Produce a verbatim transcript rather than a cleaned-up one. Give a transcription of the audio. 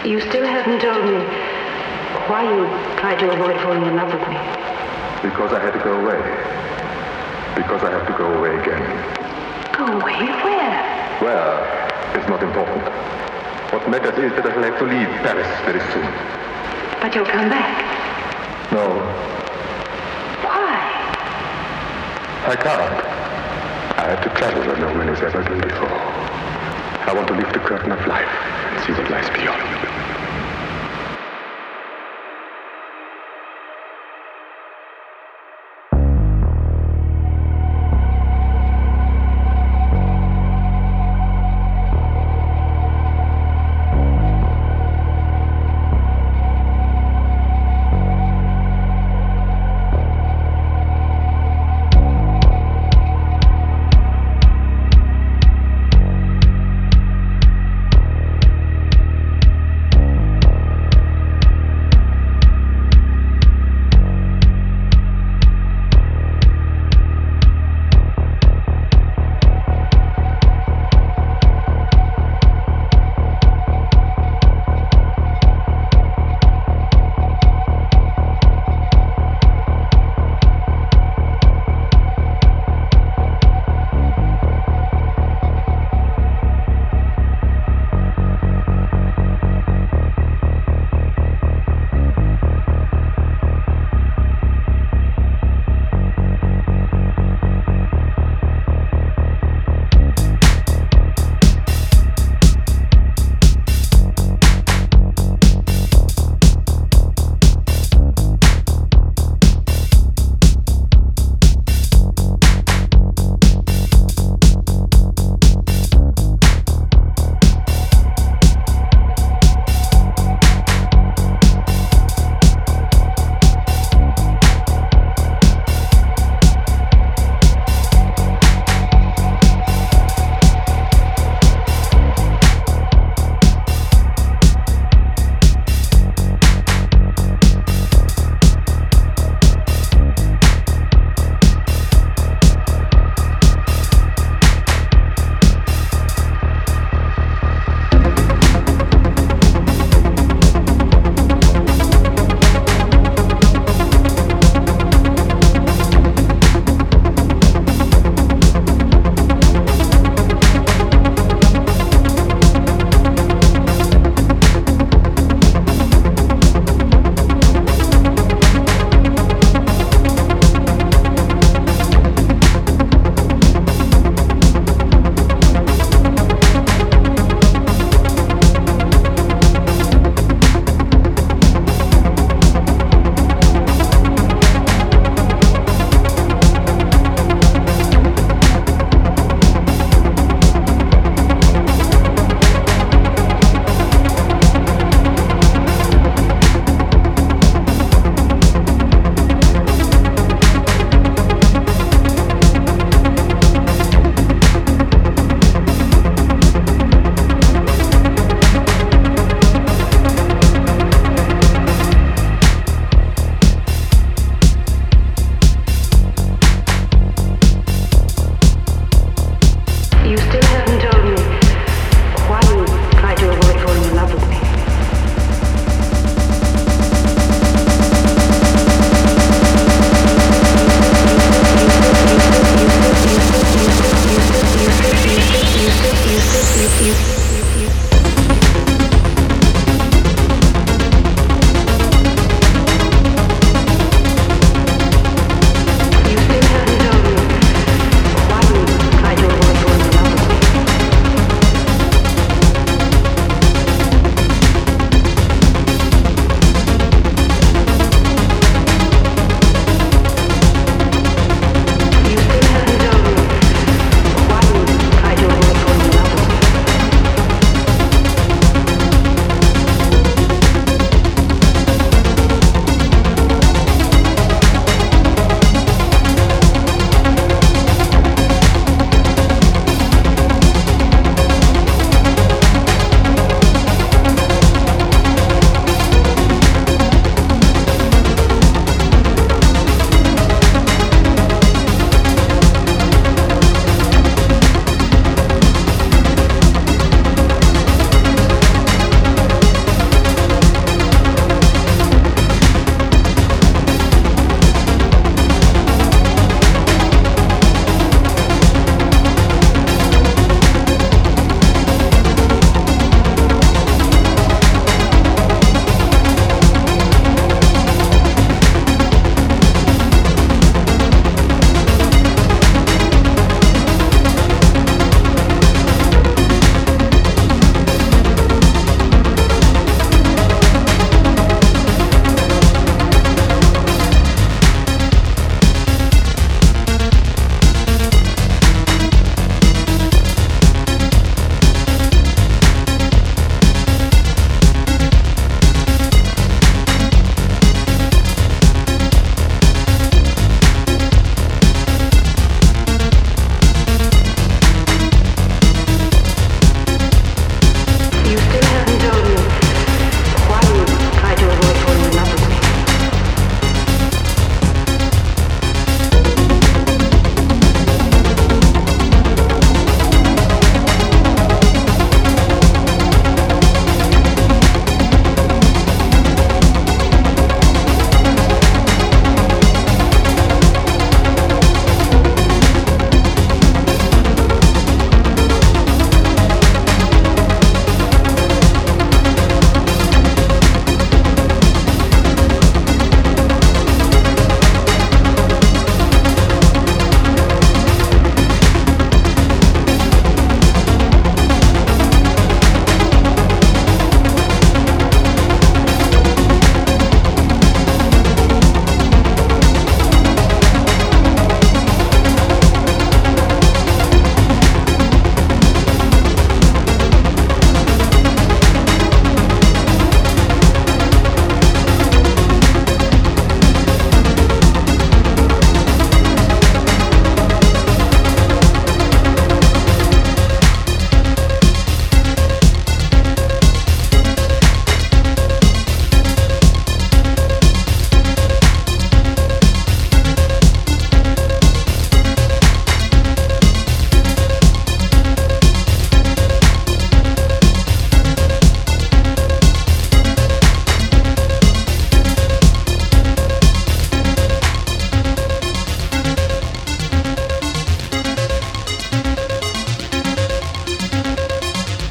You still haven't told me why you tried to avoid falling in love with me. Because I had to go away. Because I have to go away again. Go away? Where? Well, it's not important. What matters is that I will have to leave Paris very soon. But you'll come back. No, Why? I can't. I have to travel where no one has ever been before. I want to lift the curtain of life and see what lies beyond.